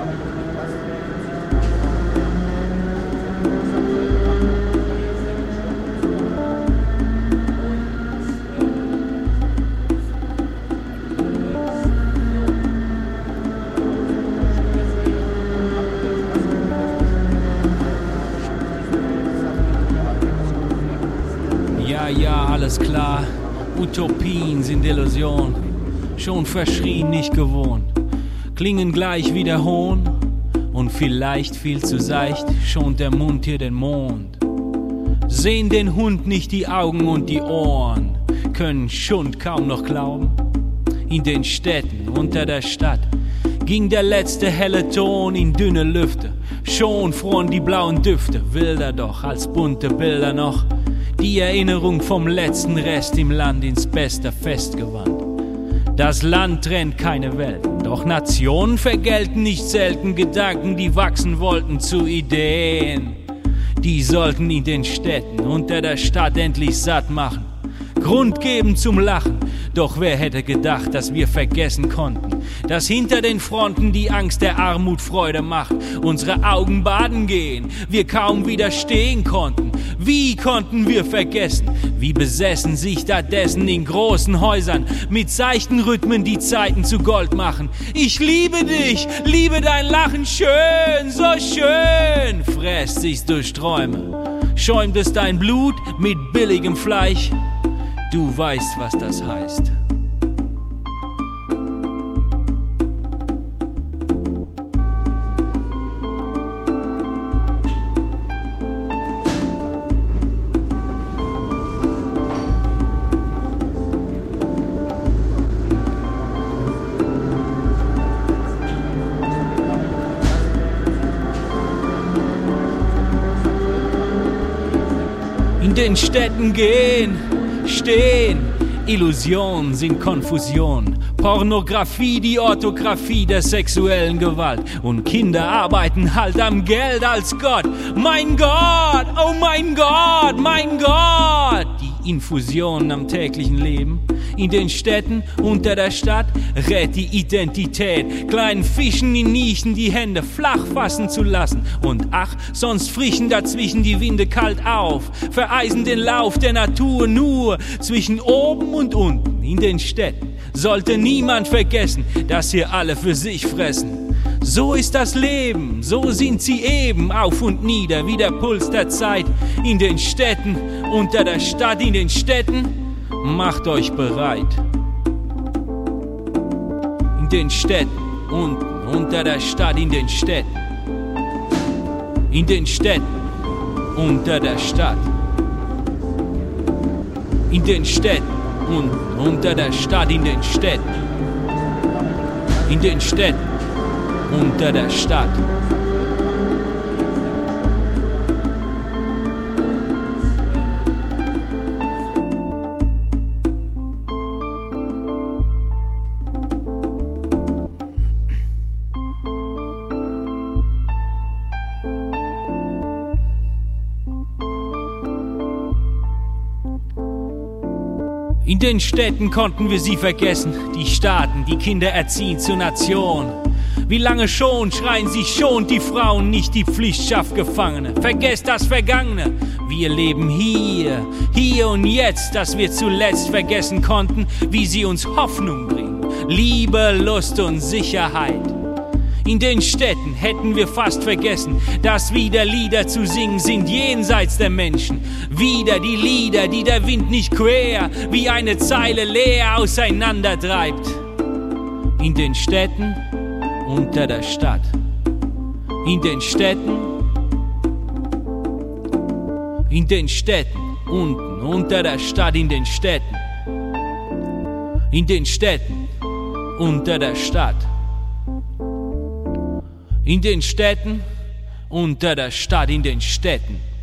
Ja, alles klar, Utopien sind Illusion, schon verschrien, nicht gewohnt, klingen gleich wie der Hohn und vielleicht viel zu seicht, schont der Mund hier den Mond. Sehen den Hund nicht die Augen und die Ohren, können Schund kaum noch glauben. In den Städten unter der Stadt ging der letzte helle Ton in dünne Lüfte, schon froren die blauen Düfte, wilder doch als bunte Bilder noch. Die Erinnerung vom letzten Rest im Land ins beste Festgewand. Das Land trennt keine Welten, doch Nationen vergelten nicht selten Gedanken, die wachsen wollten zu Ideen. Die sollten in den Städten unter der Stadt endlich satt machen, Grund geben zum Lachen. Doch wer hätte gedacht, dass wir vergessen konnten, dass hinter den Fronten die Angst der Armut Freude macht, unsere Augen baden gehen, wir kaum widerstehen konnten. Wie konnten wir vergessen, wie besessen sich da dessen in großen Häusern mit seichten Rhythmen die Zeiten zu Gold machen. Ich liebe dich, liebe dein Lachen, schön, so schön, fräst sich's durch Träume, schäumt es dein Blut mit billigem Fleisch. Du weißt, was das heißt. In den Städten gehen, stehen, Illusionen sind Konfusion, Pornografie die Orthographie der sexuellen Gewalt und Kinder arbeiten halt am Geld als Gott. Mein Gott, oh mein Gott, mein Gott! Die Infusionen am täglichen Leben in den Städten unter der Stadt rät die Identität, kleinen Fischen in Nischen die Hände flach fassen zu lassen. Und ach, sonst frischen dazwischen die Winde kalt auf, vereisen den Lauf der Natur nur zwischen oben und unten. In den Städten sollte niemand vergessen, dass hier alle für sich fressen. So ist das Leben, so sind sie eben, auf und nieder, wie der Puls der Zeit. In den Städten, unter der Stadt, in den Städten, macht euch bereit. In den Städten, unten, unter der Stadt, in den Städten. In den Städten, unter der Stadt. In den Städten, unten, unter der Stadt, in den Städten. In den Städten, unter der Stadt. In den Städten konnten wir sie vergessen, die Staaten, die Kinder erziehen zur Nation. Wie lange schon schreien sie, schont die Frauen, nicht die Pflicht schafft Gefangene. Vergesst das Vergangene, wir leben hier, hier und jetzt, dass wir zuletzt vergessen konnten, wie sie uns Hoffnung bringen, Liebe, Lust und Sicherheit. In den Städten hätten wir fast vergessen, dass wieder Lieder zu singen sind jenseits der Menschen. Wieder die Lieder, die der Wind nicht quer wie eine Zeile leer auseinandertreibt. In den Städten, unter der Stadt. In den Städten, unten, unter der Stadt, in den Städten. In den Städten, unter der Stadt. In den Städten, unter der Stadt, in den Städten.